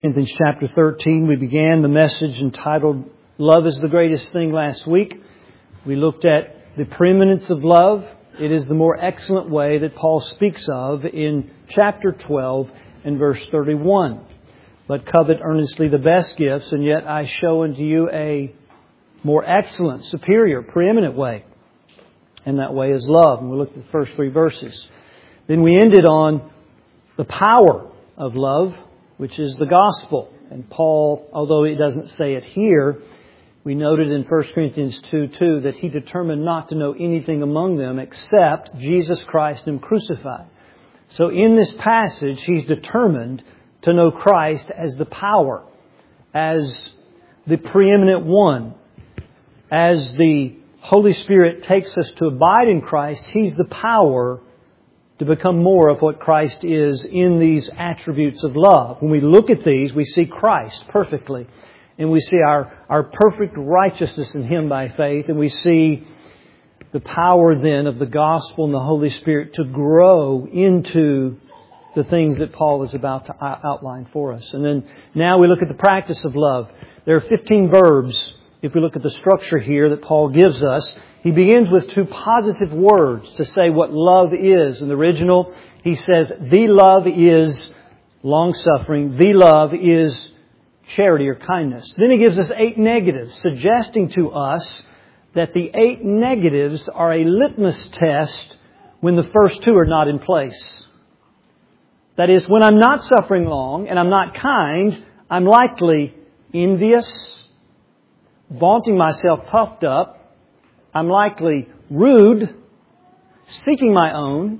Corinthians chapter 13, we began the message entitled, Love is the Greatest Thing last week. We looked at the preeminence of love. It is the more excellent way that Paul speaks of in chapter 12 and verse 31. But covet earnestly the best gifts, and yet I show unto you a more excellent, superior, preeminent way. And that way is love. And we looked at the first three verses. Then we ended on the power of love, which is the gospel. And Paul, although he doesn't say it here, we noted in 1 Corinthians 2:2 that he determined not to know anything among them except Jesus Christ and Him crucified. So in this passage, he's determined to know Christ as the power, as the preeminent one. As the Holy Spirit takes us to abide in Christ, He's the power to become more of what Christ is in these attributes of love. When we look at these, we see Christ perfectly. And we see our perfect righteousness in Him by faith. And we see the power then of the gospel and the Holy Spirit to grow into the things that Paul is about to outline for us. And then now we look at the practice of love. There are 15 verbs. If we look at the structure here that Paul gives us, he begins with two positive words to say what love is. In the original, he says, the love is long-suffering. The love is charity or kindness. Then he gives us 8 negatives, suggesting to us that the 8 negatives are a litmus test when the first 2 are not in place. That is, when I'm not suffering long and I'm not kind, I'm likely envious, vaunting myself puffed up. I'm likely rude, seeking my own,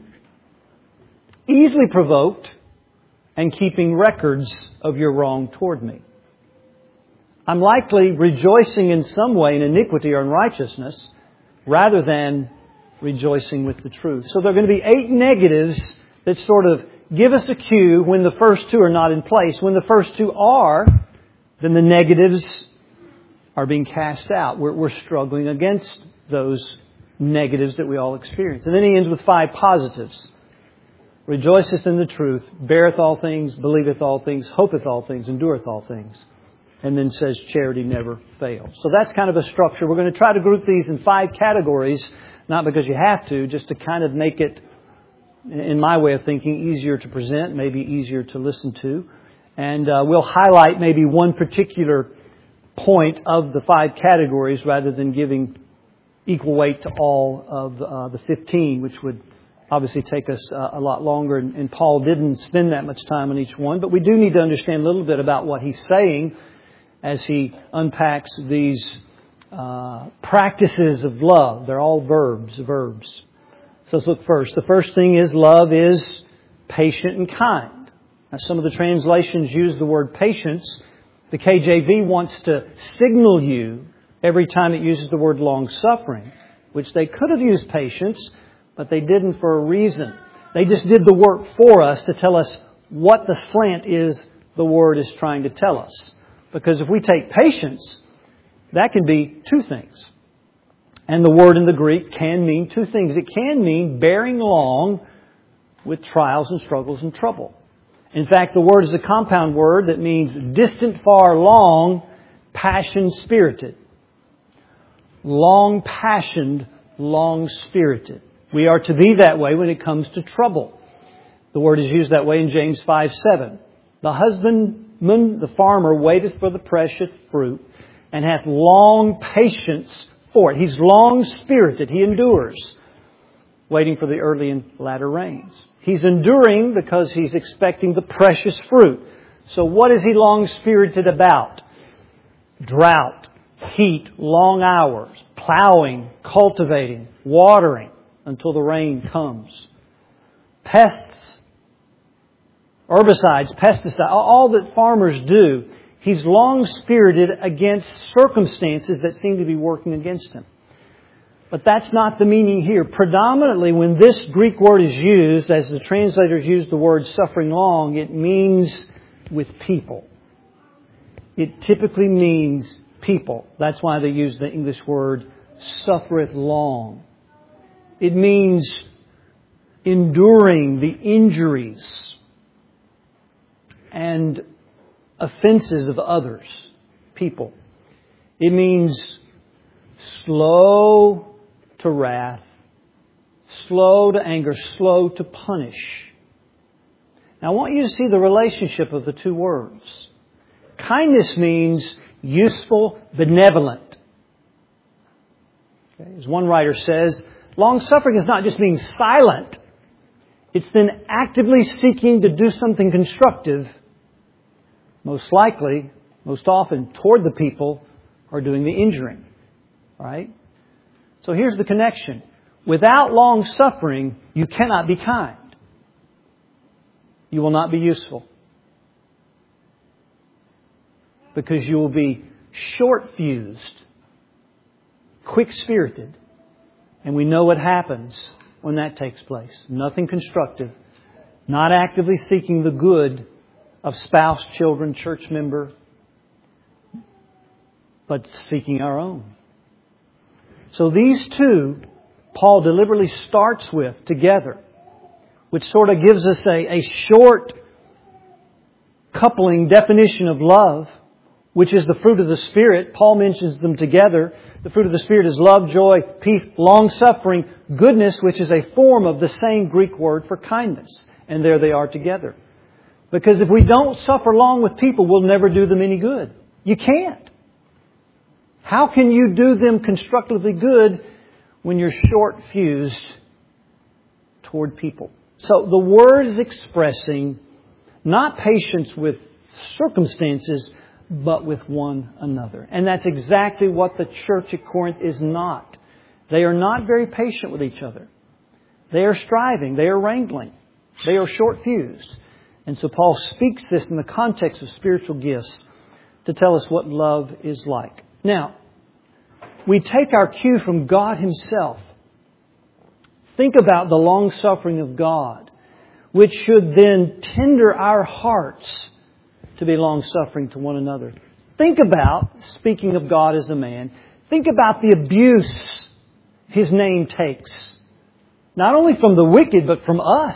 easily provoked, and keeping records of your wrong toward me. I'm likely rejoicing in some way in iniquity or unrighteousness rather than rejoicing with the truth. So there are going to be 8 negatives that sort of give us a cue when the first 2 are not in place. When the first 2 are, then the negatives are being cast out. We're struggling against those negatives that we all experience. And then he ends with 5 positives. Rejoiceth in the truth, beareth all things, believeth all things, hopeth all things, endureth all things. And then says charity never fails. So that's kind of a structure. We're going to try to group these in 5 categories, not because you have to, just to kind of make it, in my way of thinking, easier to present, maybe easier to listen to. And we'll highlight maybe one particular point of the 5 categories rather than giving equal weight to all of the 15, which would obviously take us a lot longer. And Paul didn't spend that much time on each one. But we do need to understand a little bit about what he's saying as he unpacks these practices of love. They're all verbs. So let's look first. The first thing is love is patient and kind. Now, some of the translations use the word patience. The KJV wants to signal you every time it uses the word long-suffering, which they could have used patience, but they didn't for a reason. They just did the work for us to tell us what the slant is the word is trying to tell us. Because if we take patience, that can be 2 things. And the word in the Greek can mean 2 things. It can mean bearing long with trials and struggles and trouble. In fact, the word is a compound word that means distant, far, long, passion-spirited. Long-passioned, long-spirited. We are to be that way when it comes to trouble. The word is used that way in James 5:7. The husbandman, the farmer, waiteth for the precious fruit, and hath long patience for it. He's long-spirited. He endures, waiting for the early and latter rains. He's enduring because he's expecting the precious fruit. So what is he long-spirited about? Drought, heat, long hours, plowing, cultivating, watering until the rain comes. Pests, herbicides, pesticides, all that farmers do. He's long-spirited against circumstances that seem to be working against him. But that's not the meaning here. Predominantly, when this Greek word is used, as the translators use the word suffering long, it means with people. It typically means people. That's why they use the English word suffereth long. It means enduring the injuries and offenses of others, people. It means slow to wrath, slow to anger, slow to punish. Now I want you to see the relationship of the two words. Kindness means useful, benevolent. Okay? As one writer says, long-suffering is not just being silent. It's then actively seeking to do something constructive, most likely, most often, toward the people who are doing the injuring. Right? So here's the connection. Without long-suffering, you cannot be kind. You will not be useful. Because you will be short-fused, quick-spirited. And we know what happens when that takes place. Nothing constructive. Not actively seeking the good of spouse, children, church member, but seeking our own. So these two, Paul deliberately starts with together, which sort of gives us a short coupling definition of love, which is the fruit of the Spirit. Paul mentions them together. The fruit of the Spirit is love, joy, peace, long-suffering, goodness, which is a form of the same Greek word for kindness. And there they are together. Because if we don't suffer long with people, we'll never do them any good. You can't. How can you do them constructively good when you're short-fused toward people? So the word is expressing not patience with circumstances, but with one another. And that's exactly what the church at Corinth is not. They are not very patient with each other. They are striving. They are wrangling. They are short-fused. And so Paul speaks this in the context of spiritual gifts to tell us what love is like. Now, we take our cue from God Himself. Think about the long-suffering of God, which should then tender our hearts to be long-suffering to one another. Think about, speaking of God as a man, think about the abuse His name takes. Not only from the wicked, but from us.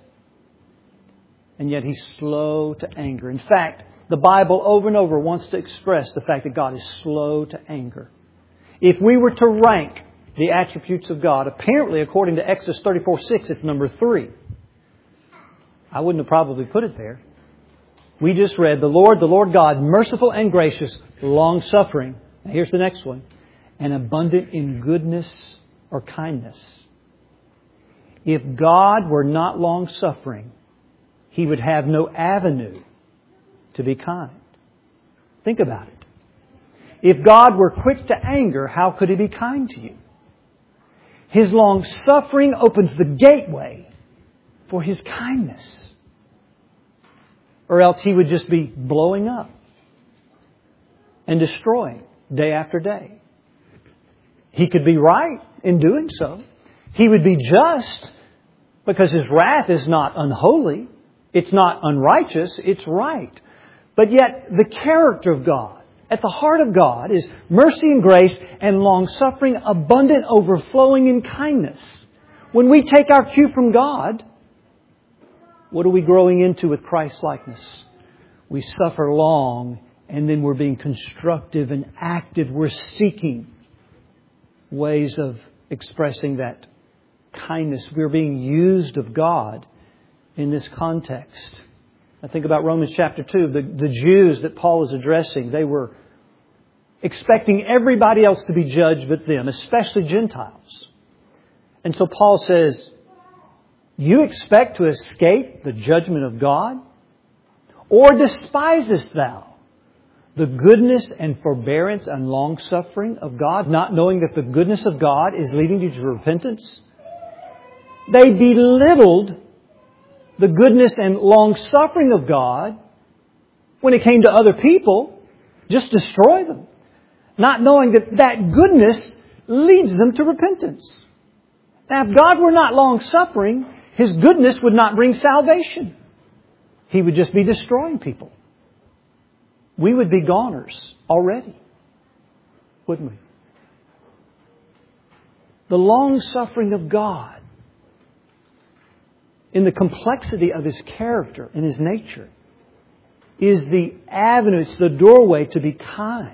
And yet He's slow to anger. In fact, the Bible over and over wants to express the fact that God is slow to anger. If we were to rank the attributes of God, apparently according to Exodus 34:6, it's number 3. I wouldn't have probably put it there. We just read, the Lord God, merciful and gracious, long-suffering. Now here's the next one. And abundant in goodness or kindness. If God were not long-suffering, He would have no avenue to be kind. Think about it. If God were quick to anger, how could He be kind to you? His long-suffering opens the gateway for His kindness. Or else He would just be blowing up and destroying day after day. He could be right in doing so. He would be just because His wrath is not unholy. It's not unrighteous. It's right. But yet the character of God, at the heart of God, is mercy and grace and long-suffering, abundant, overflowing in kindness. When we take our cue from God, what are we growing into with Christ-likeness? We suffer long, and then we're being constructive and active. We're seeking ways of expressing that kindness. We're being used of God in this context. I think about Romans chapter 2. The Jews that Paul is addressing, they were expecting everybody else to be judged but them, especially Gentiles. And so Paul says, you expect to escape the judgment of God? Or despisest thou the goodness and forbearance and long-suffering of God, not knowing that the goodness of God is leading you to repentance? They belittled the goodness and long-suffering of God when it came to other people, just destroy them, not knowing that that goodness leads them to repentance. Now, if God were not long-suffering, His goodness would not bring salvation. He would just be destroying people. We would be goners already, wouldn't we? The long-suffering of God, in the complexity of His character and His nature, is the avenue, it's the doorway to be kind.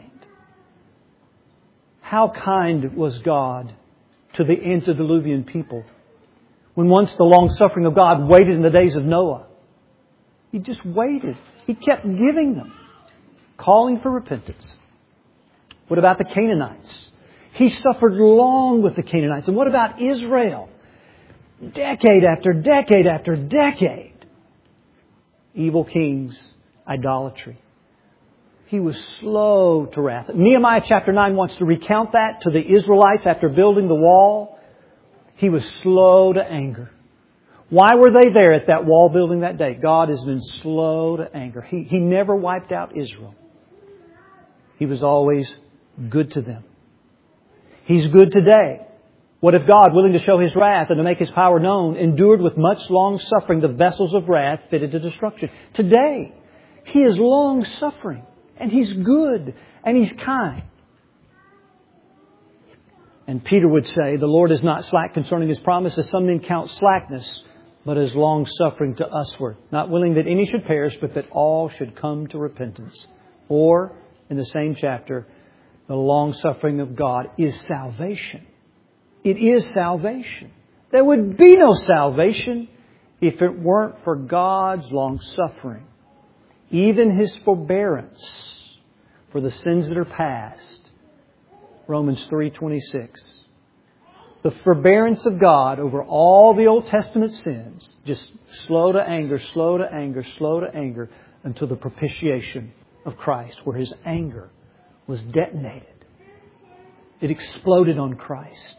How kind was God to the antediluvian people when once the long-suffering of God waited in the days of Noah? He just waited. He kept giving them, calling for repentance. What about the Canaanites? He suffered long with the Canaanites. And what about Israel? Decade after decade after decade. Evil kings, idolatry. He was slow to wrath. Nehemiah chapter 9 wants to recount that to the Israelites after building the wall. He was slow to anger. Why were they there at that wall building that day? God has been slow to anger. He never wiped out Israel. He was always good to them. He's good today. What if God, willing to show His wrath and to make His power known, endured with much long suffering the vessels of wrath fitted to destruction? Today, He is long suffering, and He's good, and He's kind. And Peter would say, the Lord is not slack concerning His promise, as some men count slackness, but is long suffering to usward, not willing that any should perish, but that all should come to repentance. Or, in the same chapter, the long suffering of God is salvation. It is salvation. There would be no salvation if it weren't for God's long suffering. Even His forbearance for the sins that are past. Romans 3:26. The forbearance of God over all the Old Testament sins. Just slow to anger, slow to anger, slow to anger until the propitiation of Christ, where His anger was detonated. It exploded on Christ.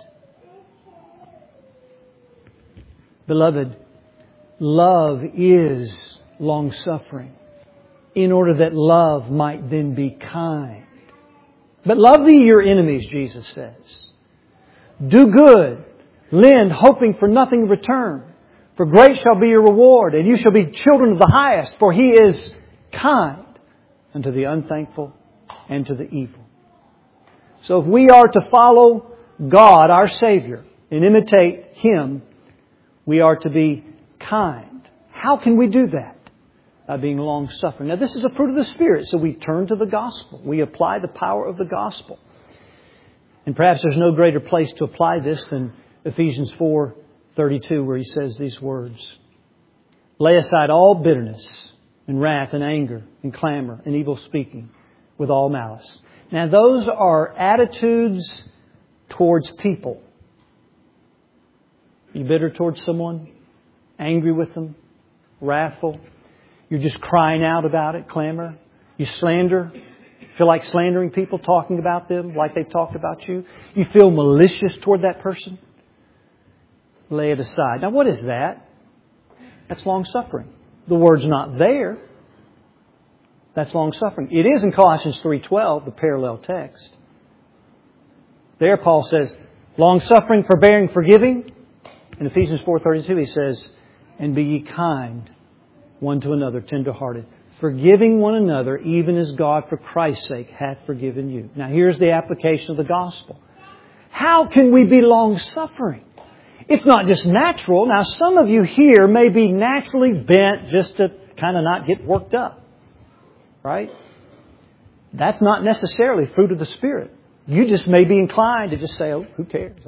Beloved, love is long-suffering in order that love might then be kind. But love thee your enemies, Jesus says. Do good, lend, hoping for nothing in return. For great shall be your reward, and you shall be children of the highest, for He is kind unto the unthankful and to the evil. So if we are to follow God, our Savior, and imitate Him, we are to be kind. How can we do that? By being long-suffering. Now, this is a fruit of the Spirit, so we turn to the gospel. We apply the power of the gospel. And perhaps there's no greater place to apply this than Ephesians 4:32, where he says these words. Lay aside all bitterness and wrath and anger and clamor and evil speaking with all malice. Now, those are attitudes towards people. Are you bitter towards someone? Angry with them? Wrathful? You're just crying out about it, clamor? You slander? Feel like slandering people, talking about them like they've talked about you? You feel malicious toward that person? Lay it aside. Now, what is that? That's long-suffering. The word's not there. That's long-suffering. It is in Colossians 3:12, the parallel text. There Paul says, long-suffering, forbearing, forgiving. In Ephesians 4:32 he says, and be ye kind one to another, tender-hearted, forgiving one another, even as God for Christ's sake hath forgiven you. Now here's the application of the gospel. How can we be long-suffering? It's not just natural. Now some of you here may be naturally bent just to kind of not get worked up. Right? That's not necessarily fruit of the Spirit. You just may be inclined to just say, oh, who cares?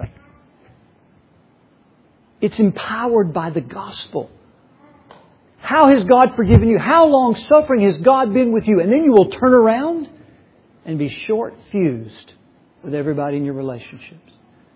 It's empowered by the gospel. How has God forgiven you? How long-suffering has God been with you? And then you will turn around and be short-fused with everybody in your relationships.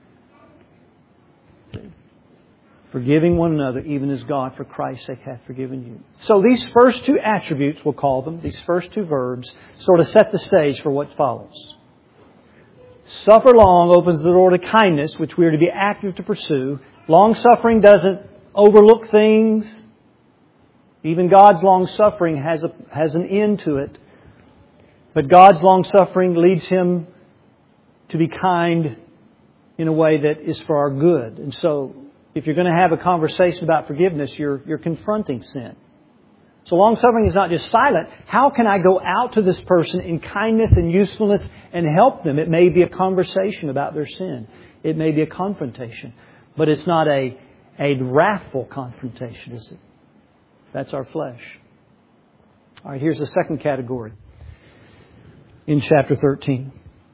Forgiving one another, even as God for Christ's sake hath forgiven you. So these first two attributes, we'll call them, these first two verbs, sort of set the stage for what follows. Suffer long opens the door to kindness, which we are to be active to pursue. Long-suffering doesn't overlook things. Even God's long-suffering has an end to it. But God's long-suffering leads Him to be kind in a way that is for our good. And so, if you're going to have a conversation about forgiveness, you're confronting sin. So long-suffering is not just silent. How can I go out to this person in kindness and usefulness and help them? It may be a conversation about their sin. It may be a confrontation. But it's not a wrathful confrontation, is it? That's our flesh. All right, here's the second category in chapter 13.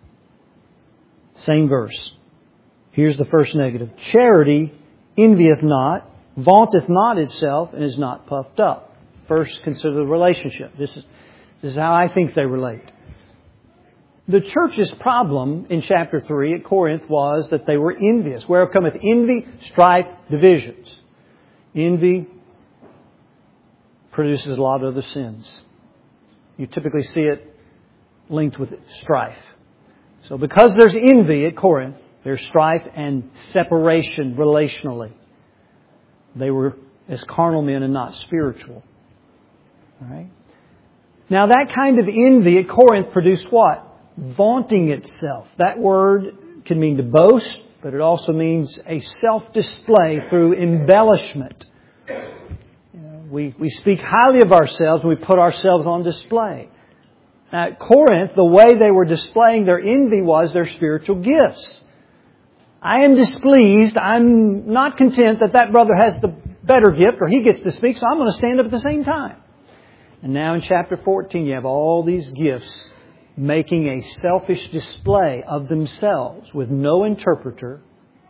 Same verse. Here's the first negative. Charity envieth not, vaunteth not itself, and is not puffed up. First, consider the relationship. This is how I think they relate. The church's problem in chapter 3 at Corinth was that they were envious. Whereof cometh envy, strife, divisions. Envy produces a lot of other sins. You typically see it linked with strife. So because there's envy at Corinth, there's strife and separation relationally. They were as carnal men and not spiritual. All right? Now that kind of envy at Corinth produced what? Vaunting itself. That word can mean to boast, but it also means a self-display through embellishment. We speak highly of ourselves and we put ourselves on display. Now at Corinth, the way they were displaying their envy was their spiritual gifts. I am displeased. I'm not content that brother has the better gift or he gets to speak, so I'm going to stand up at the same time. And now in chapter 14, you have all these gifts making a selfish display of themselves with no interpreter,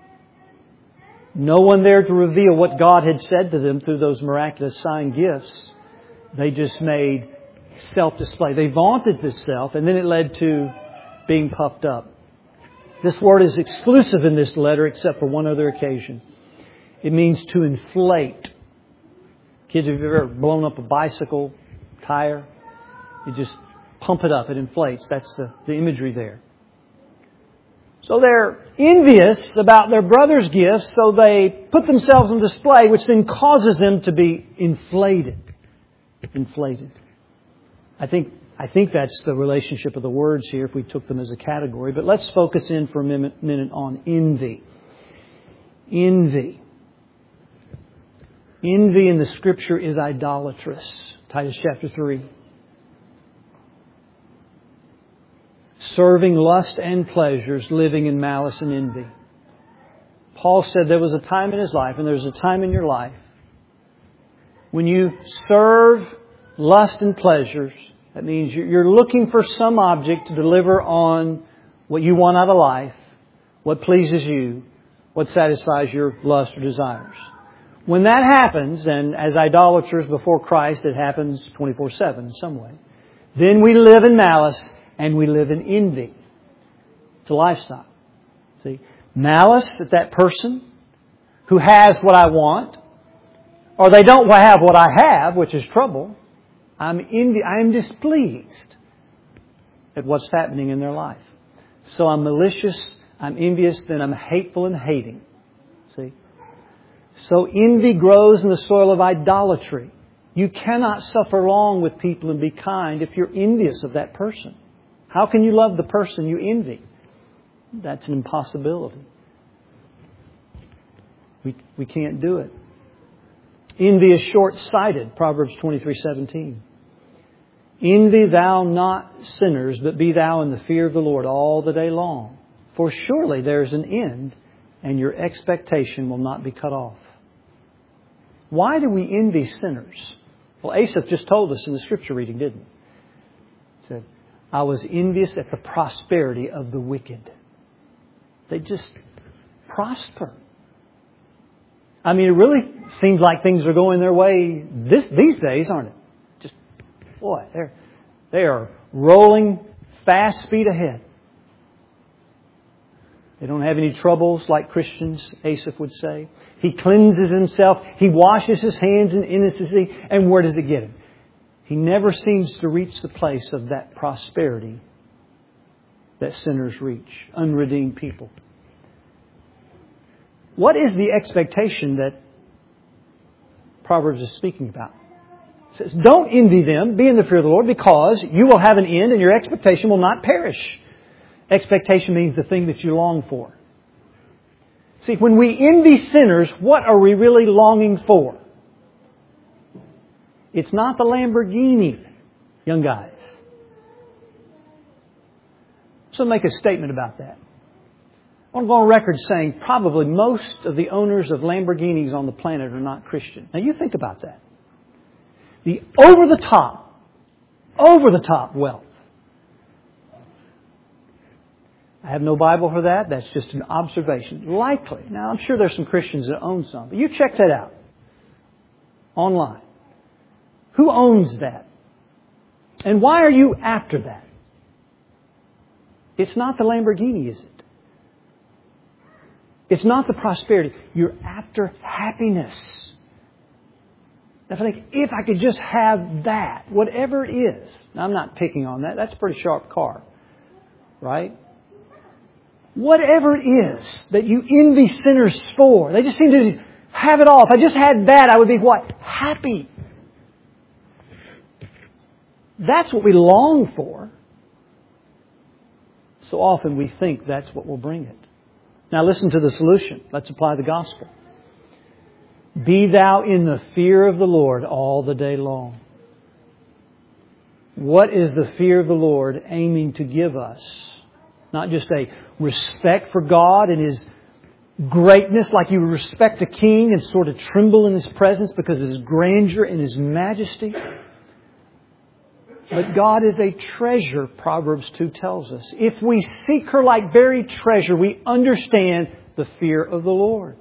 no one there to reveal what God had said to them through those miraculous sign gifts. They just made self-display. They vaunted themselves, and then it led to being puffed up. This word is exclusive in this letter except for one other occasion. It means to inflate. Kids, have you ever blown up a bicycle tire? You just pump it up. It inflates. That's the imagery there. So they're envious about their brother's gifts, so they put themselves on display, which then causes them to be inflated. Inflated. I think that's the relationship of the words here if we took them as a category. But let's focus in for a minute on envy. Envy. Envy in the Scripture is idolatrous. Titus chapter 3. Serving lust and pleasures, living in malice and envy. Paul said there was a time in his life, and there's a time in your life, when you serve lust and pleasures. That means you're looking for some object to deliver on what you want out of life, what pleases you, what satisfies your lust or desires. When that happens, and as idolaters before Christ, it happens 24/7 in some way, then we live in malice and we live in envy. It's a lifestyle. See, malice at that person who has what I want, or they don't have what I have, which is trouble. I am displeased at what's happening in their life. So I'm malicious, I'm envious, then I'm hateful and hating. See? So envy grows in the soil of idolatry. You cannot suffer long with people and be kind if you're envious of that person. How can you love the person you envy? That's an impossibility. We can't do it. Envy is short-sighted, Proverbs 23:17. Envy thou not sinners, but be thou in the fear of the Lord all the day long. For surely there is an end, and your expectation will not be cut off. Why do we envy sinners? Well, Asaph just told us in the scripture reading, didn't he? He said, I was envious at the prosperity of the wicked. They just prosper. I mean, it really seems like things are going their way these days, aren't it? Just, boy, they are rolling fast speed ahead. They don't have any troubles like Christians, Asaph would say. He cleanses himself. He washes his hands in innocency. And where does it get him? He never seems to reach the place of that prosperity that sinners reach, unredeemed people. What is the expectation that Proverbs is speaking about? It says, don't envy them, be in the fear of the Lord, because you will have an end and your expectation will not perish. Expectation means the thing that you long for. See, when we envy sinners, what are we really longing for? It's not the Lamborghini, young guys. So make a statement about that. I want to go on record saying probably most of the owners of Lamborghinis on the planet are not Christian. Now you think about that. The over-the-top over-the-top wealth. I have no Bible for that. That's just an observation. Likely. Now, I'm sure there's some Christians that own some. But you check that out online. Who owns that? And why are you after that? It's not the Lamborghini, is it? It's not the prosperity. You're after happiness. I think, if I could just have that, whatever it is. Now, I'm not picking on that. That's a pretty sharp car. Right? Whatever it is that you envy sinners for. They just seem to have it all. If I just had that, I would be what? Happy. That's what we long for. So often we think that's what will bring it. Now listen to the solution. Let's apply the gospel. Be thou in the fear of the Lord all the day long. What is the fear of the Lord aiming to give us? Not just a respect for God and His greatness, like you respect a king and sort of tremble in His presence because of His grandeur and His majesty. But God is a treasure, Proverbs 2 tells us. If we seek her like buried treasure, we understand the fear of the Lord.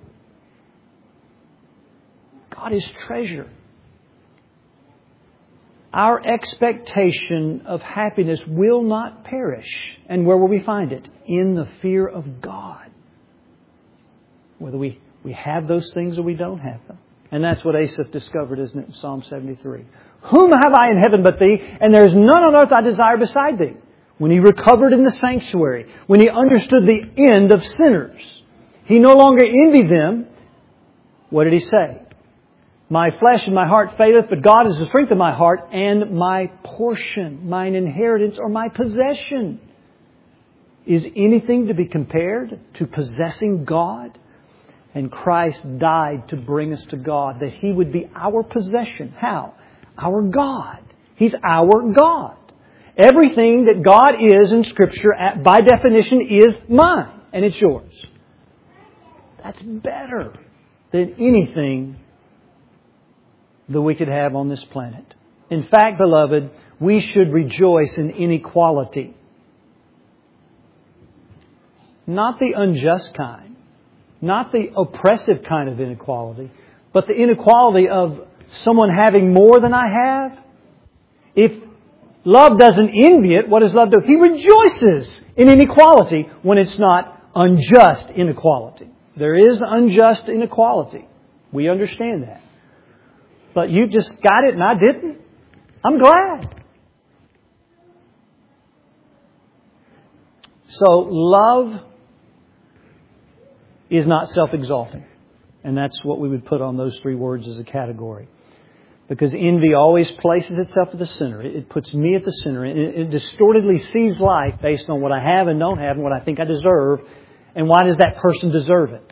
God is treasure. Our expectation of happiness will not perish. And where will we find it? In the fear of God. Whether we have those things or we don't have them. And that's what Asaph discovered, isn't it, in Psalm 73. Whom have I in heaven but Thee? And there is none on earth I desire beside Thee. When he recovered in the sanctuary, when he understood the end of sinners, he no longer envied them. What did he say? My flesh and my heart faileth, but God is the strength of my heart and my portion, mine inheritance or my possession. Is anything to be compared to possessing God? And Christ died to bring us to God, that He would be our possession. How? Our God. He's our God. Everything that God is in Scripture, by definition, is mine, and it's yours. That's better than anything that we could have on this planet. In fact, beloved, we should rejoice in inequality. Not the unjust kind. Not the oppressive kind of inequality. But the inequality of someone having more than I have. If love doesn't envy it, what does love do? He rejoices in inequality when it's not unjust inequality. There is unjust inequality. We understand that. But you just got it and I didn't. I'm glad. So love is not self-exalting. And that's what we would put on those three words as a category. Because envy always places itself at the center. It puts me at the center. It distortedly sees life based on what I have and don't have and what I think I deserve. And why does that person deserve it?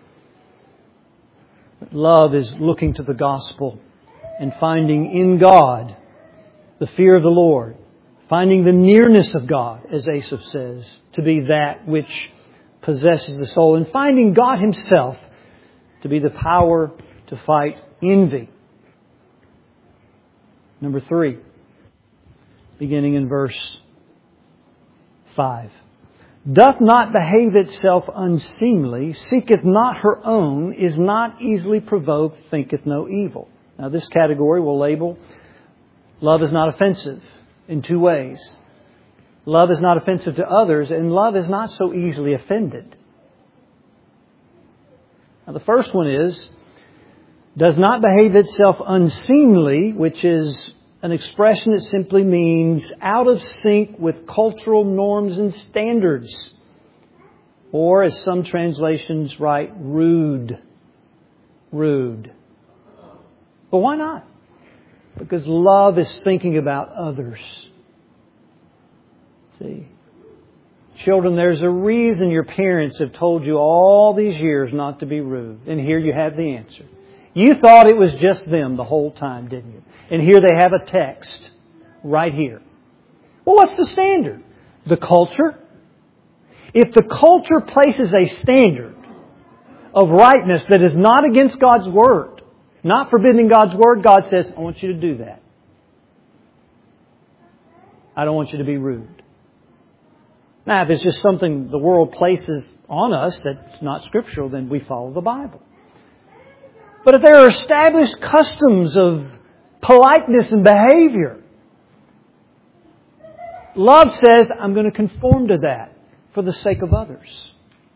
But love is looking to the gospel and finding in God the fear of the Lord. Finding the nearness of God, as Asaph says, to be that which possesses the soul. And finding God Himself to be the power to fight envy. Number 3, beginning in verse 5. Doth not behave itself unseemly, seeketh not her own, is not easily provoked, thinketh no evil. Now this category will label love is not offensive in two ways. Love is not offensive to others, and love is not so easily offended. Now the first one is, does not behave itself unseemly, which is an expression that simply means out of sync with cultural norms and standards. Or, as some translations write, rude. Rude. But why not? Because love is thinking about others. See? Children, there's a reason your parents have told you all these years not to be rude. And here you have the answer. You thought it was just them the whole time, didn't you? And here they have a text right here. Well, what's the standard? The culture? If the culture places a standard of rightness that is not against God's Word, not forbidding God's Word, God says, I want you to do that. I don't want you to be rude. Now, if it's just something the world places on us that's not scriptural, then we follow the Bible. But if there are established customs of politeness and behavior, love says, I'm going to conform to that for the sake of others.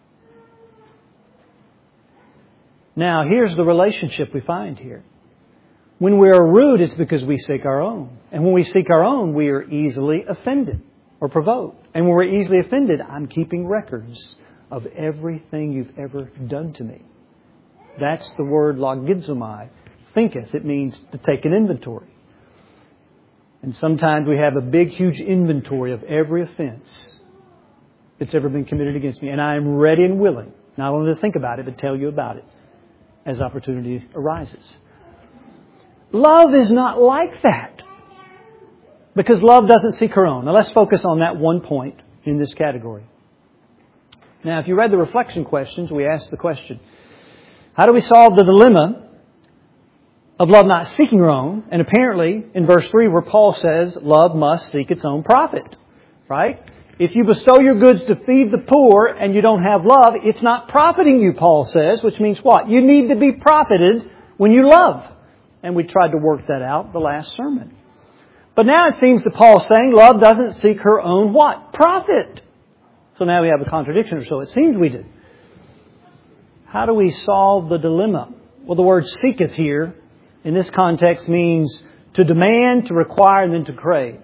Now, here's the relationship we find here. When we are rude, it's because we seek our own. And when we seek our own, we are easily offended or provoked. And when we're easily offended, I'm keeping records of everything you've ever done to me. That's the word logizomai, thinketh. It means to take an inventory. And sometimes we have a big, huge inventory of every offense that's ever been committed against me. And I am ready and willing, not only to think about it, but tell you about it as opportunity arises. Love is not like that. Because love doesn't seek her own. Now let's focus on that one point in this category. Now, if you read the reflection questions, we asked the question, how do we solve the dilemma of love not seeking her own? And apparently, in verse 3, where Paul says, love must seek its own profit. Right? If you bestow your goods to feed the poor and you don't have love, it's not profiting you, Paul says, which means what? You need to be profited when you love. And we tried to work that out the last sermon. But now it seems that Paul's saying love doesn't seek her own what? Profit. So now we have a contradiction, or so it seems we do. How do we solve the dilemma? Well, the word seeketh here in this context means to demand, to require, and then to crave.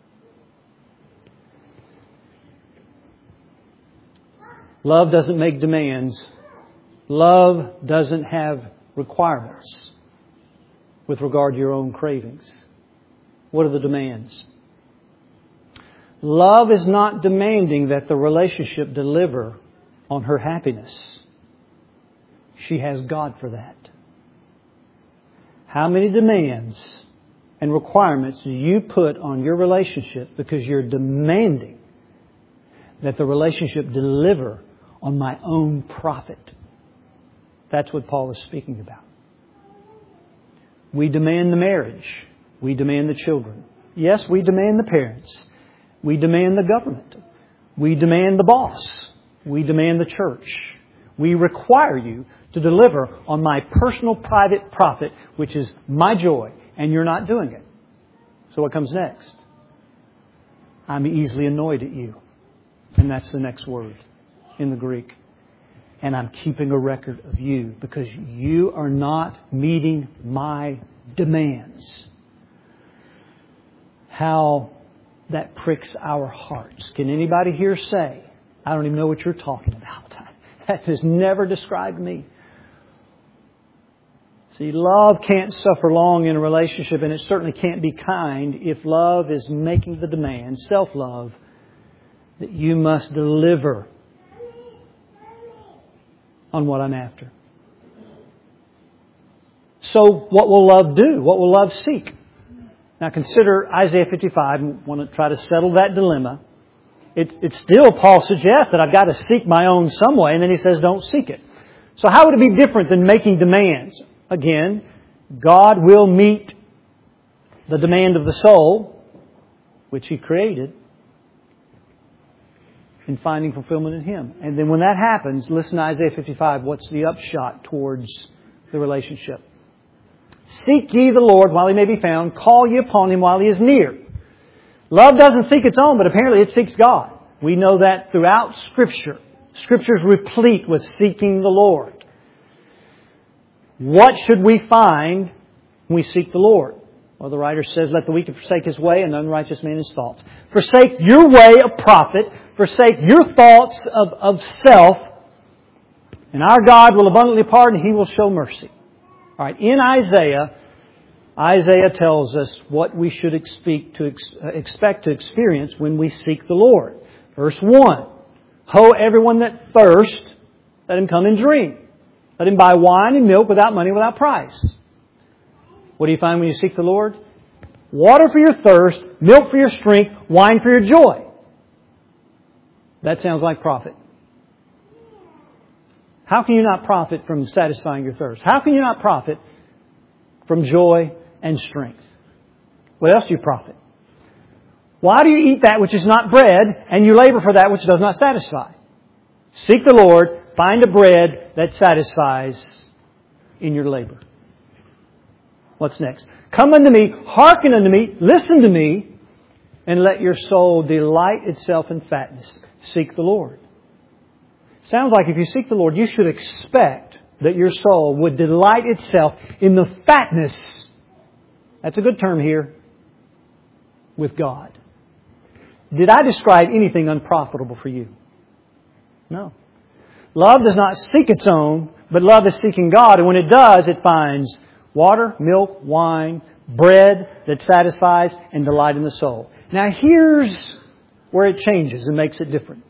Love doesn't make demands. Love doesn't have requirements with regard to your own cravings. What are the demands? Love is not demanding that the relationship deliver on her happiness. She has God for that. How many demands and requirements do you put on your relationship because you're demanding that the relationship deliver on my own profit? That's what Paul is speaking about. We demand the marriage. We demand the children. Yes, we demand the parents. We demand the government. We demand the boss. We demand the church. We require you to deliver on my personal private profit, which is my joy, and you're not doing it. So what comes next? I'm easily annoyed at you. And that's the next word in the Greek. And I'm keeping a record of you because you are not meeting my demands. How that pricks our hearts. Can anybody here say, I don't even know what you're talking about? That has never described me. See, love can't suffer long in a relationship, and it certainly can't be kind if love is making the demand, self-love, that you must deliver on what I'm after. So what will love do? What will love seek? Now consider Isaiah 55 and want to try to settle that dilemma. It's still, Paul suggests that I've got to seek my own some way, and then he says don't seek it. So how would it be different than making demands? Again, God will meet the demand of the soul, which He created, in finding fulfillment in Him. And then when that happens, listen to Isaiah 55. What's the upshot towards the relationship? Seek ye the Lord while He may be found. Call ye upon Him while He is near. Love doesn't seek its own, but apparently it seeks God. We know that throughout Scripture. Scripture is replete with seeking the Lord. What should we find when we seek the Lord? Well, the writer says, let the wicked forsake his way and the unrighteous man his thoughts. Forsake your way of profit. Forsake your thoughts of self. And our God will abundantly pardon. He will show mercy. All right, in Isaiah tells us what we should expect to experience when we seek the Lord. Verse 1. Ho, everyone that thirst, let him come and drink. Let him buy wine and milk without money, without price. What do you find when you seek the Lord? Water for your thirst, milk for your strength, wine for your joy. That sounds like profit. How can you not profit from satisfying your thirst? How can you not profit from joy and strength? What else do you profit? Why do you eat that which is not bread, and you labor for that which does not satisfy? Seek the Lord, find a bread that satisfies in your labor. What's next? Come unto me, hearken unto me, listen to me, and let your soul delight itself in fatness. Seek the Lord. Sounds like if you seek the Lord, you should expect that your soul would delight itself in the fatness. That's a good term here. With God. Did I describe anything unprofitable for you? No. Love does not seek its own, but love is seeking God. And when it does, it finds water, milk, wine, bread that satisfies, and delight in the soul. Now here's where it changes and makes it different.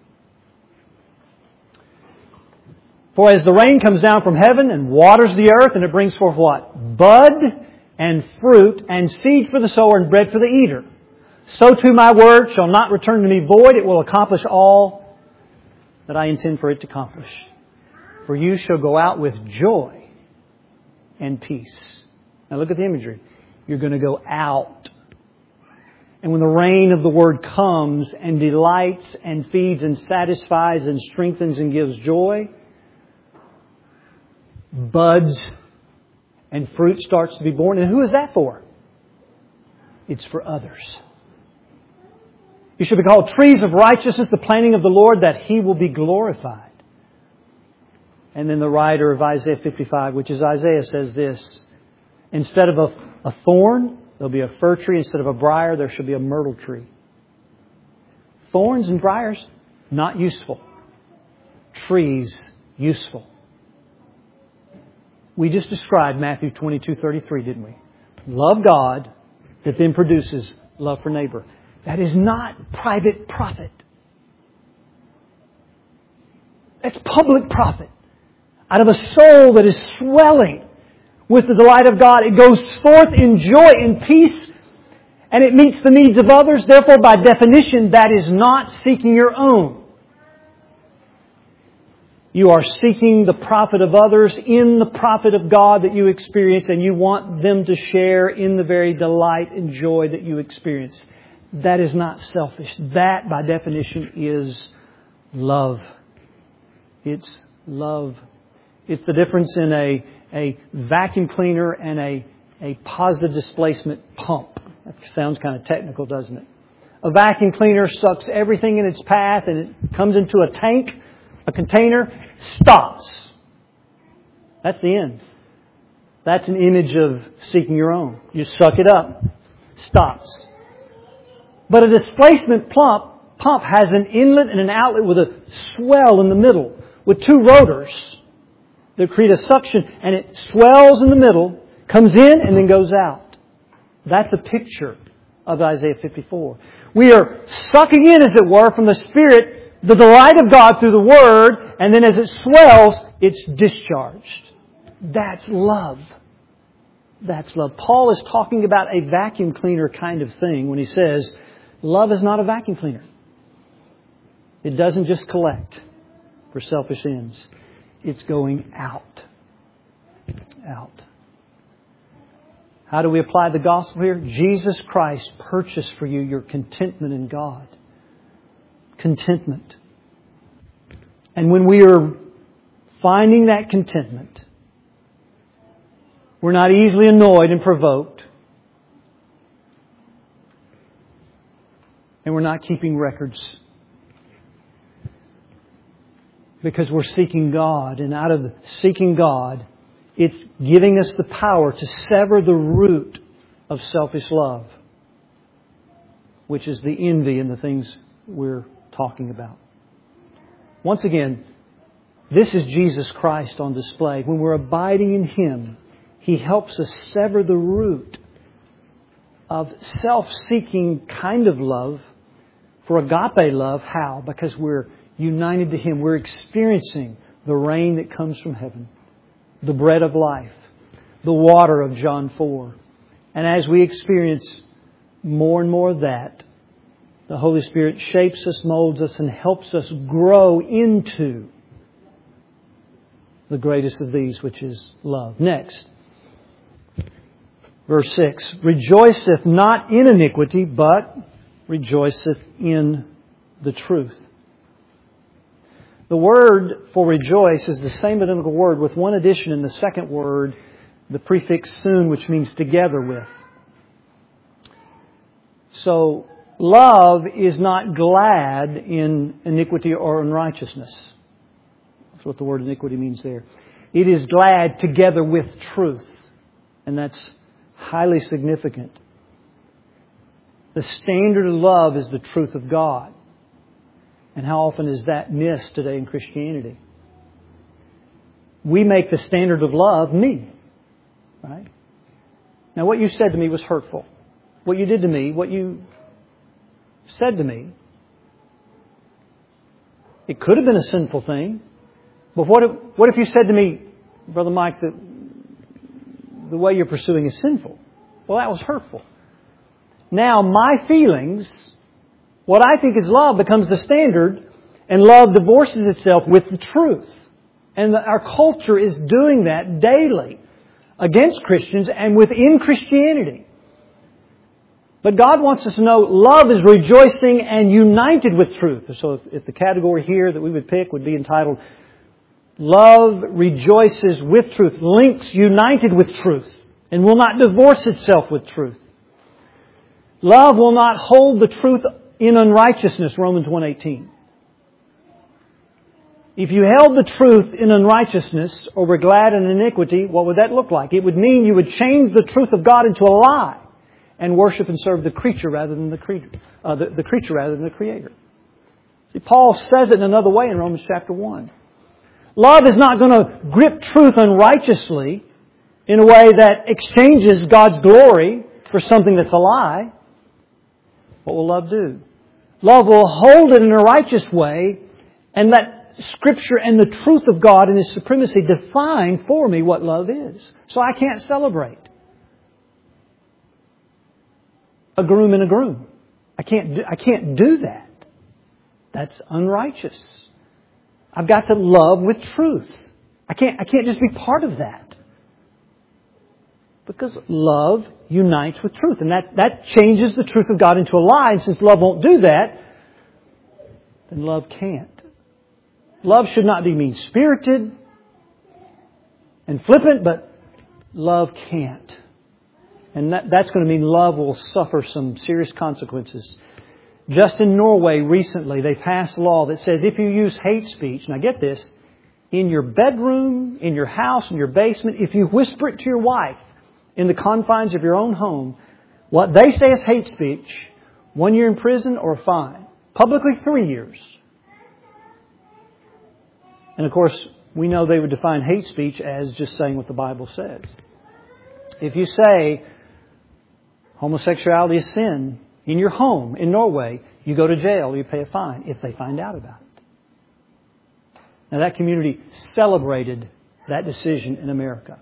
For as the rain comes down from heaven and waters the earth, and it brings forth what? Bud and fruit and seed for the sower and bread for the eater. So too my word shall not return to me void. It will accomplish all that I intend for it to accomplish. For you shall go out with joy and peace. Now look at the imagery. You're going to go out. And when the rain of the Word comes and delights and feeds and satisfies and strengthens and gives joy, buds and fruit starts to be born. And who is that for? It's for others. You should be called trees of righteousness, the planting of the Lord, that He will be glorified. And then the writer of Isaiah 55, which is Isaiah, says this: instead of a thorn, there'll be a fir tree. Instead of a briar, there shall be a myrtle tree. Thorns and briars, not useful. Trees, useful. We just described Matthew 22:33, didn't we? Love God that then produces love for neighbor. That is not private profit. That's public profit. Out of a soul that is swelling with the delight of God, it goes forth in joy and peace, and it meets the needs of others. Therefore, by definition, that is not seeking your own. You are seeking the profit of others in the profit of God that you experience, and you want them to share in the very delight and joy that you experience. That is not selfish. That, by definition, is love. It's love. It's the difference in a vacuum cleaner and a positive displacement pump. That sounds kind of technical, doesn't it? A vacuum cleaner sucks everything in its path and it comes into a tank, a container, stops. That's the end. That's an image of seeking your own. You suck it up, stops. But a displacement pump has an inlet and an outlet with a swell in the middle, with two rotors that create a suction, and it swells in the middle, comes in, and then goes out. That's a picture of Isaiah 54. We are sucking in, as it were, from the Spirit, the delight of God through the Word, and then as it swells, it's discharged. That's love. That's love. Paul is talking about a vacuum cleaner kind of thing when he says, love is not a vacuum cleaner. It doesn't just collect for selfish ends. It's going out. Out. How do we apply the gospel here? Jesus Christ purchased for you your contentment in God. Contentment. And when we are finding that contentment, we're not easily annoyed and provoked. And we're not keeping records. Because we're seeking God. And out of seeking God, it's giving us the power to sever the root of selfish love, which is the envy and the things we're talking about. Once again, this is Jesus Christ on display. When we're abiding in Him, He helps us sever the root of self-seeking kind of love for agape love. How? Because we're united to Him. We're experiencing the rain that comes from heaven, the bread of life, the water of John 4. And as we experience more and more of that, the Holy Spirit shapes us, molds us, and helps us grow into the greatest of these, which is love. Next, verse 6. Rejoiceth not in iniquity, but rejoiceth in the truth. The word for rejoice is the same identical word with one addition in the second word, the prefix soon, which means together with. So, love is not glad in iniquity or unrighteousness. That's what the word iniquity means there. It is glad together with truth. And that's highly significant. The standard of love is the truth of God. And how often is that missed today in Christianity? We make the standard of love me. Right? Now, what you said to me was hurtful. What you did to me, what you said to me, it could have been a sinful thing. But what if you said to me, Brother Mike, that the way you're pursuing is sinful? Well, that was hurtful. Now, my feelings, what I think is love, becomes the standard, and love divorces itself with the truth. And our culture is doing that daily against Christians and within Christianity. But God wants us to know love is rejoicing and united with truth. So if the category here that we would pick would be entitled Love rejoices with truth, links united with truth, and will not divorce itself with truth. Love will not hold the truth in unrighteousness, Romans 1:18. If you held the truth in unrighteousness or were glad in iniquity, what would that look like? It would mean you would change the truth of God into a lie and worship and serve the creature rather than the creature, the creature rather than the Creator. See, Paul says it in another way in Romans chapter 1. Love is not going to grip truth unrighteously in a way that exchanges God's glory for something that's a lie. What will love do? Love will hold it in a righteous way and let Scripture and the truth of God and His supremacy define for me what love is. So I can't celebrate a groom and a groom. I can't do that. That's unrighteous. I've got to love with truth. I can't just be part of that. Because love unites with truth. And that changes the truth of God into a lie. And since love won't do that, then love can't. Love should not be mean-spirited and flippant, but love can't. And that's going to mean love will suffer some serious consequences. Just in Norway recently, they passed a law that says if you use hate speech, now get this, in your bedroom, in your house, in your basement, if you whisper it to your wife in the confines of your own home, what they say is hate speech, 1 year in prison or a fine. Publicly, 3 years. And of course, we know they would define hate speech as just saying what the Bible says. If you say homosexuality is sin in your home in Norway, you go to jail, you pay a fine if they find out about it. Now that community celebrated that decision in America.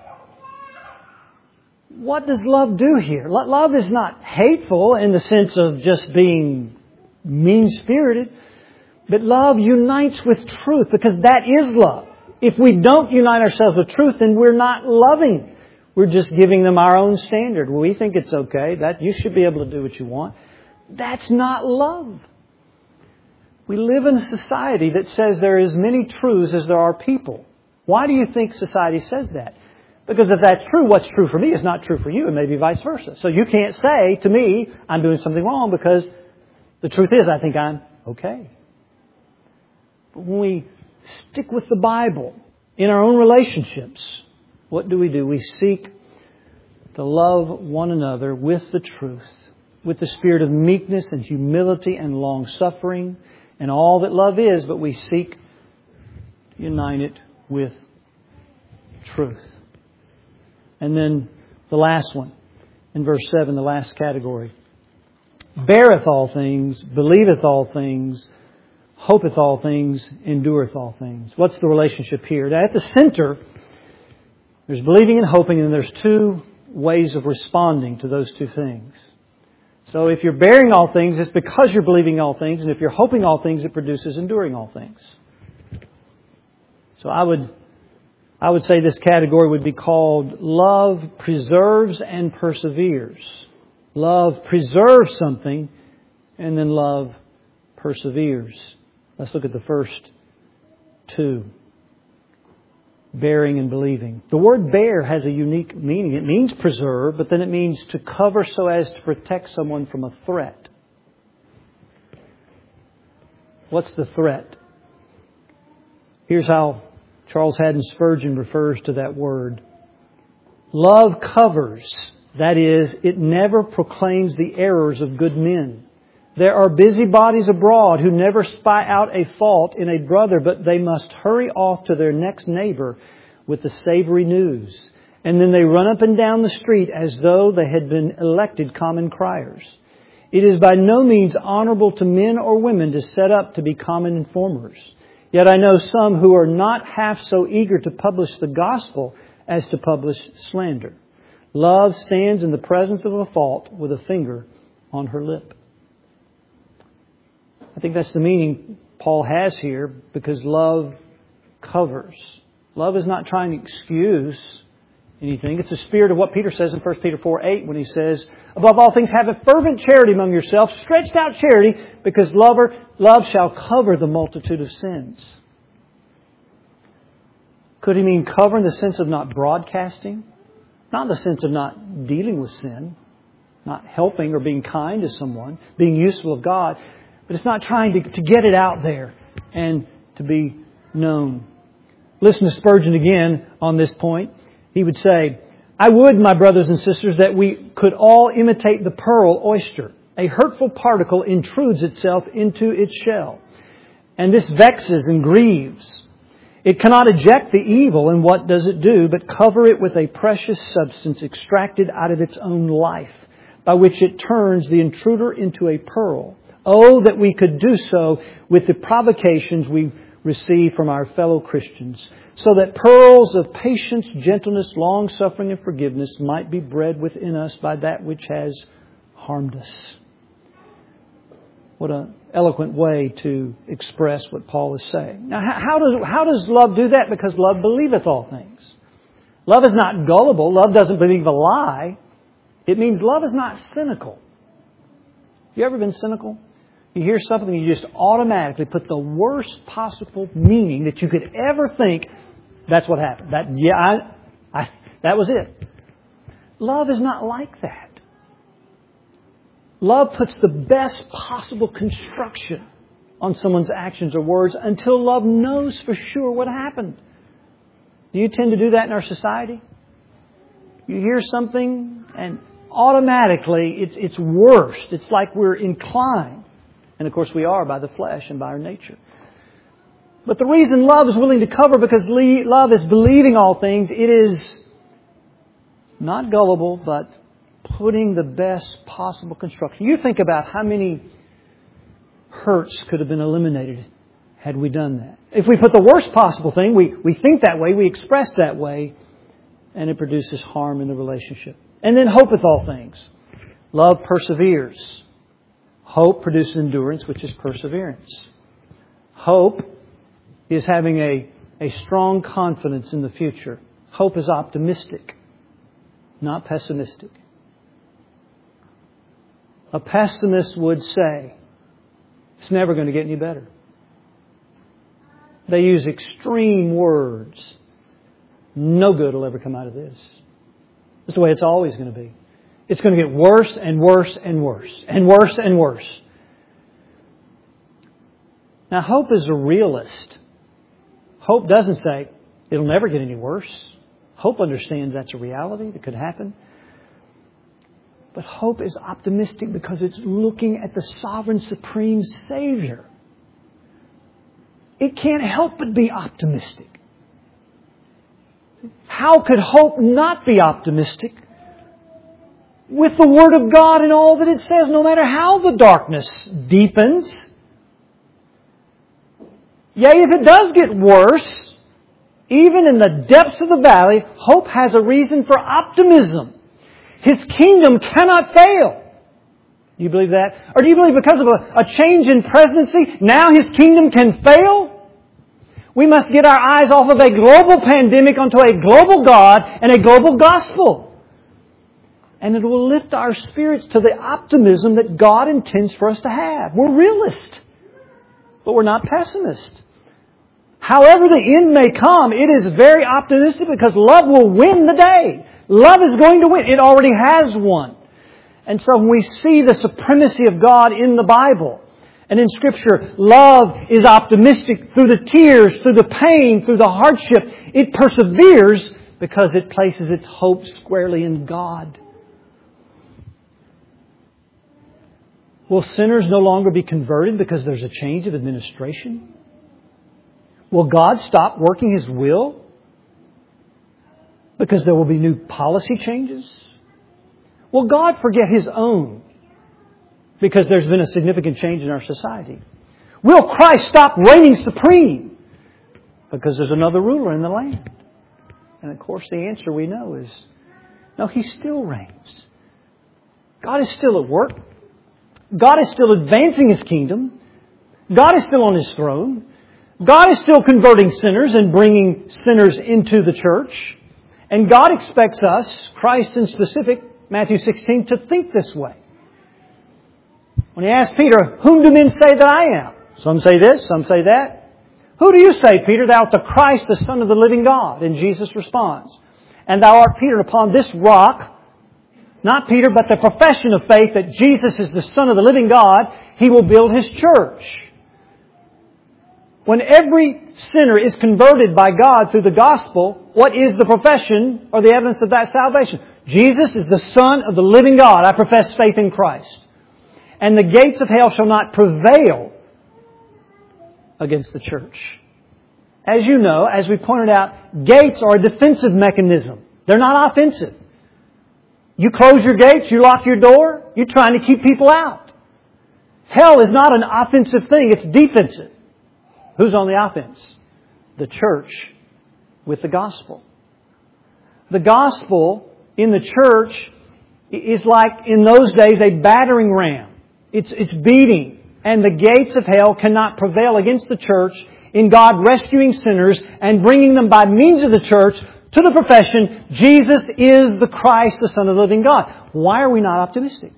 What does love do here? Love is not hateful in the sense of just being mean-spirited. But love unites with truth because that is love. If we don't unite ourselves with truth, then we're not loving. We're just giving them our own standard. Well, we think it's okay, that you should be able to do what you want. That's not love. We live in a society that says there are as many truths as there are people. Why do you think society says that? Because if that's true, what's true for me is not true for you, and maybe vice versa. So you can't say to me, I'm doing something wrong, because the truth is, I think I'm okay. But when we stick with the Bible in our own relationships, what do? We seek to love one another with the truth, with the spirit of meekness and humility and long-suffering and all that love is, but we seek to unite it with truth. And then the last one, in verse 7, the last category. Beareth all things, believeth all things, hopeth all things, endureth all things. What's the relationship here? Now, at the center, there's believing and hoping, and there's two ways of responding to those two things. So if you're bearing all things, it's because you're believing all things, and if you're hoping all things, it produces enduring all things. So I would say this category would be called love preserves and perseveres. Love preserves something And then love perseveres. Let's look at the first two. Bearing and believing. The word bear has a unique meaning. It means preserve, but then it means to cover so as to protect someone from a threat. What's the threat? Here's how Charles Haddon Spurgeon refers to that word. Love covers. That is, it never proclaims the errors of good men. There are busybodies abroad who never spy out a fault in a brother, but they must hurry off to their next neighbor with the savory news. And then they run up and down the street as though they had been elected common criers. It is by no means honorable to men or women to set up to be common informers. Yet I know some who are not half so eager to publish the gospel as to publish slander. Love stands in the presence of a fault with a finger on her lip. I think that's the meaning Paul has here, because love covers. Love is not trying to excuse anything. It's the spirit of what Peter says in 1 Peter 4:8 when he says, above all things, have a fervent charity among yourselves, stretched out charity, because love shall cover the multitude of sins. Could he mean cover in the sense of not broadcasting? Not in the sense of not dealing with sin, not helping or being kind to someone, being useful of God. But it's not trying to get it out there and to be known. Listen to Spurgeon again on this point. He would say, I would, my brothers and sisters, that we could all imitate the pearl oyster. A hurtful particle intrudes itself into its shell, and this vexes and grieves. It cannot eject the evil, and what does it do but cover it with a precious substance extracted out of its own life, by which it turns the intruder into a pearl. Oh, that we could do so with the provocations we receive from our fellow Christians, so that pearls of patience, gentleness, long-suffering, and forgiveness might be bred within us by that which has harmed us. What an eloquent way to express what Paul is saying. Now, how does love do that? Because love believeth all things. Love is not gullible. Love doesn't believe a lie. It means love is not cynical. You ever been cynical? You hear something and you just automatically put the worst possible meaning that you could ever think. That's what happened. That was it. Love is not like that. Love puts the best possible construction on someone's actions or words until love knows for sure what happened. Do you tend to do that in our society? You hear something and automatically it's worst. It's like we're inclined. And of course we are by the flesh and by our nature. But the reason love is willing to cover, because love is believing all things. It is not gullible, but putting the best possible construction. You think about how many hurts could have been eliminated had we done that. If we put the worst possible thing, we think that way, we express that way, and it produces harm in the relationship. And then hopeth all things. Love perseveres. Hope produces endurance, which is perseverance. Hope is having a strong confidence in the future. Hope is optimistic, not pessimistic. A pessimist would say, it's never going to get any better. They use extreme words. No good will ever come out of this. That's the way it's always going to be. It's going to get worse and worse and worse and worse and worse. Now, hope is a realist. Hope doesn't say it'll never get any worse. Hope understands that's a reality that could happen. But hope is optimistic because it's looking at the sovereign, supreme Savior. It can't help but be optimistic. How could hope not be optimistic with the Word of God and all that it says, no matter how the darkness deepens? Yea, if it does get worse, even in the depths of the valley, hope has a reason for optimism. His kingdom cannot fail. Do you believe that? Or do you believe because of a change in presidency, now His kingdom can fail? We must get our eyes off of a global pandemic onto a global God and a global gospel. And it will lift our spirits to the optimism that God intends for us to have. We're realists, but we're not pessimists. However the end may come, it is very optimistic because love will win the day. Love is going to win. It already has won. And so when we see the supremacy of God in the Bible and in Scripture, love is optimistic through the tears, through the pain, through the hardship. It perseveres because it places its hope squarely in God. Will sinners no longer be converted because there's a change of administration? Will God stop working His will because there will be new policy changes? Will God forget His own because there's been a significant change in our society? Will Christ stop reigning supreme because there's another ruler in the land? And of course the answer we know is, no, He still reigns. God is still at work. God is still advancing His kingdom. God is still on His throne. God is still converting sinners and bringing sinners into the church. And God expects us, Christ in specific, Matthew 16, to think this way. When He asked Peter, "Whom do men say that I am?" Some say this, some say that. "Who do you say, Peter? Thou art the Christ, the Son of the living God." And Jesus responds, "And thou art Peter, upon this rock," not Peter, but the profession of faith that Jesus is the Son of the living God, He will build His church. When every sinner is converted by God through the gospel, what is the profession or the evidence of that salvation? Jesus is the Son of the living God. I profess faith in Christ. And the gates of hell shall not prevail against the church. As you know, as we pointed out, gates are a defensive mechanism. They're not offensive. You close your gates, you lock your door, you're trying to keep people out. Hell is not an offensive thing, it's defensive. Who's on the offense? The church with the gospel. The gospel in the church is like, in those days, a battering ram. It's beating. And the gates of hell cannot prevail against the church in God rescuing sinners and bringing them by means of the church to the profession, Jesus is the Christ, the Son of the living God. Why are we not optimistic?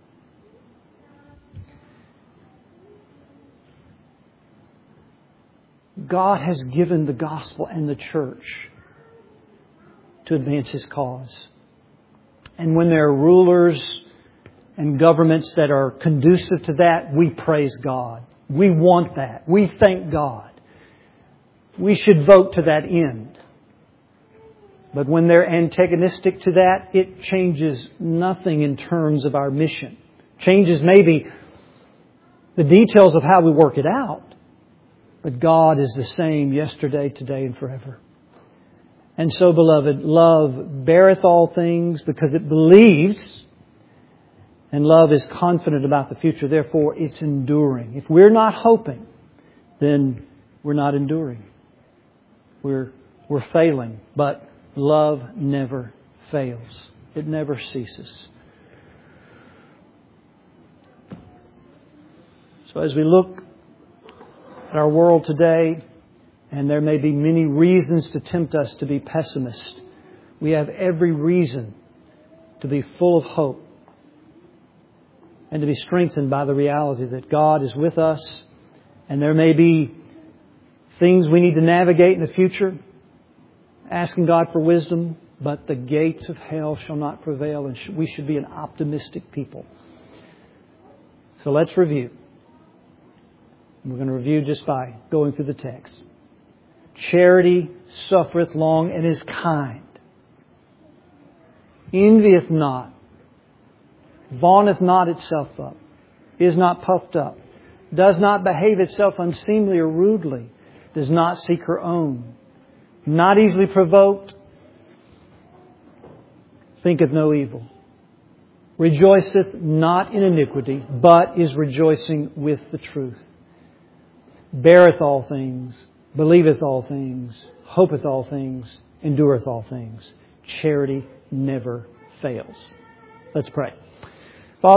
God has given the gospel and the church to advance His cause. And when there are rulers and governments that are conducive to that, we praise God. We want that. We thank God. We should vote to that end. But when they're antagonistic to that, it changes nothing in terms of our mission. Changes maybe the details of how we work it out. But God is the same yesterday, today, and forever. And so, beloved, love beareth all things because it believes. And love is confident about the future. Therefore, it's enduring. If we're not hoping, then we're not enduring. We're failing. But love never fails. It never ceases. So as we look at our world today, and there may be many reasons to tempt us to be pessimist, we have every reason to be full of hope and to be strengthened by the reality that God is with us, and there may be things we need to navigate in the future, asking God for wisdom, but the gates of hell shall not prevail, and we should be an optimistic people. So let's review. We're going to review just by going through the text. Charity suffereth long and is kind. Envieth not. Vaunteth not itself up. Is not puffed up. Does not behave itself unseemly or rudely. Does not seek her own. Not easily provoked. Thinketh no evil. Rejoiceth not in iniquity, but is rejoicing with the truth. Beareth all things, believeth all things, hopeth all things, endureth all things. Charity never fails. Let's pray.